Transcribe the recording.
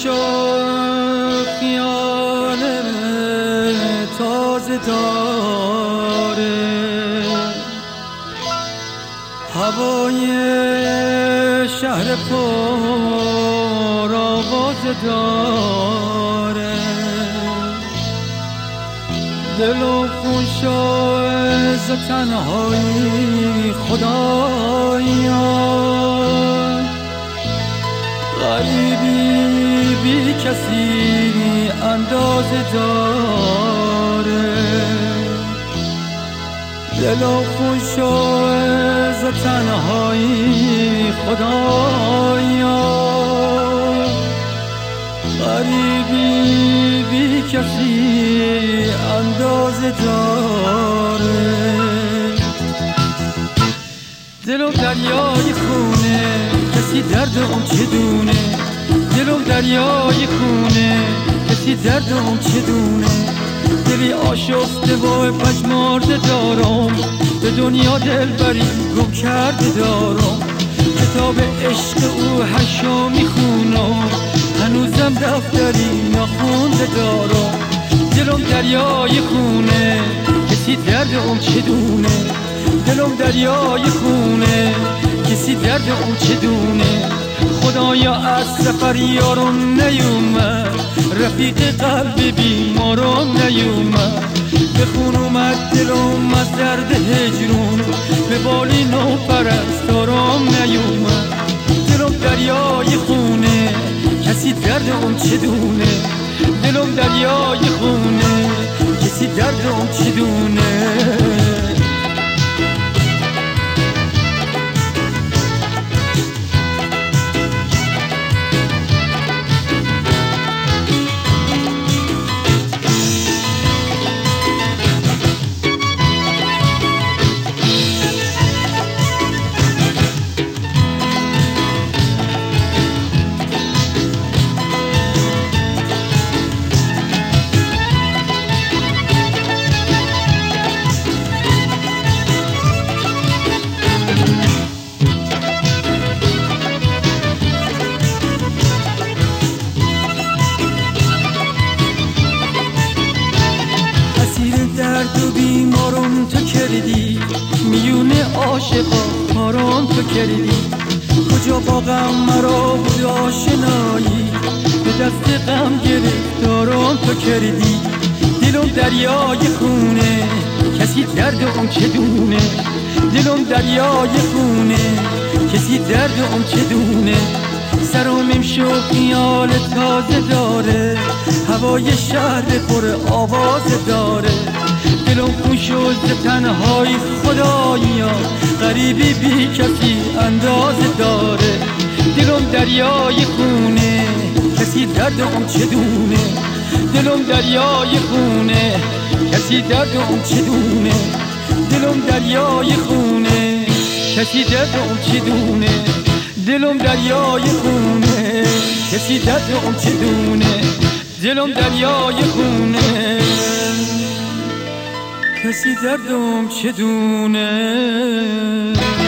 خیال تازه داره، هوای شهر پر آواز داره، دل و خون از تنهایی خدایا، غریبی بی کسی اندازه داره، دل و خون از تنهایی خدایا، غریبی بی کسی اندازه داره. دلم دریای خونه، کسی درد اون چه دونه، دلم دریای خونه، کسی درد اون چه دونه، دلی آشفته و پژمرده دارم، به دنیا دل بری گم کرده دارم، کتاب عشق او هشو میخونم، هنوزم دفتری نخونده دارم. دلم دریای خونه، کسی درد اون چه دونه، دلم دریای خونه، کسی درد اون چه دونه، خدایا از سفر یارم نیومد، رفیق قلب بیمارم نیومد، به خون اومد دلم از درد هجرون، به بالی نو پرستارم نیومد. دلم دریای خونه، کسی درد اون چه دونه، دلم دریای خونه، کسی درد اون چه دونه. درد و بیمارم تو کردی، میونه عاشقا کارم تو کردی، کجا با غم مرا بود آشنایی، به دست غم گرفتارم تو کردی. دلم دریای خونه، کسی درد اون چه دونه، دلم دریای خونه، کسی درد اون چه دونه، سرم امشو خیال تازه داره، هوای شهر پر آواز داره، دلم خون شد تنهایی خدایا، غریبی بی کسی اندازه داره. دلم دریای خونه، کسی درد اون چه دونه، دلم دریای خونه، کسی درد اون چه دونه، دلم دریای خونه، کسی درد اون چه دونه، دلم دریای خونه، کسی درد اون چه دونه، دلم دریای خونه، کسی دردم چه دونه.